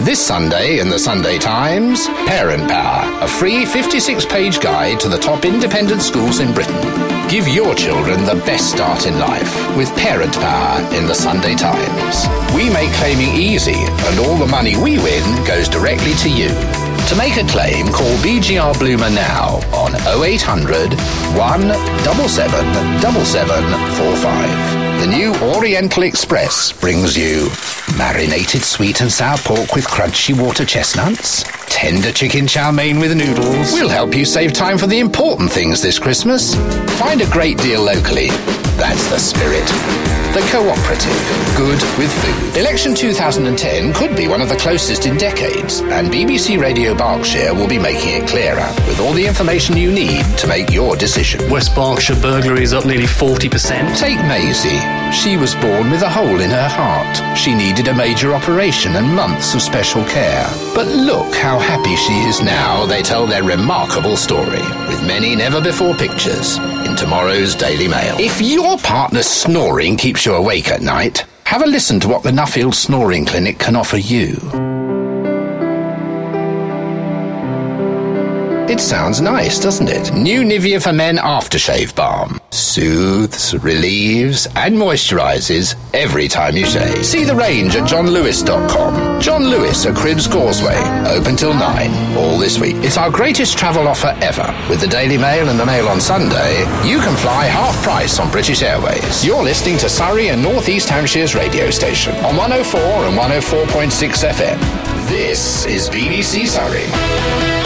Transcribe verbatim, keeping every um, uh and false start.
This Sunday in the Sunday Times, Parent Power, a free fifty-six page guide to the top independent schools in Britain. Give your children the best start in life with Parent Power in the Sunday Times. We make claiming easy, and all the money we win goes directly to you. To make a claim, call B G R Bloomer now on oh eight hundred, one seven seven, seven seven four five. The new Oriental Express brings you marinated sweet and sour pork with crunchy water chestnuts, tender chicken chow mein with noodles. We'll help you save time for the important things this Christmas. Find a great deal locally. That's the spirit. The Cooperative. Good with food. Election two thousand ten could be one of the closest in decades, and B B C Radio Berkshire will be making it clearer with all the information you need to make your decision. West Berkshire burglary is up nearly forty percent. Take Maisie. She was born with a hole in her heart. She needed a major operation and months of special care. But look how happy she is now. They tell their remarkable story with many never-before pictures in tomorrow's Daily Mail. If your partner's snoring keeps you awake at night, have a listen to what the Nuffield Snoring Clinic can offer you. It sounds nice, doesn't it? New Nivea for Men Aftershave Balm. Soothes, relieves and moisturises every time you shave. See the range at john lewis dot com. John Lewis at Cribbs Causeway. Open till nine. All this week. It's our greatest travel offer ever. With the Daily Mail and the Mail on Sunday, you can fly half price on British Airways. You're listening to Surrey and North East Hampshire's radio station on one oh four and one oh four point six F M. This is B B C Surrey.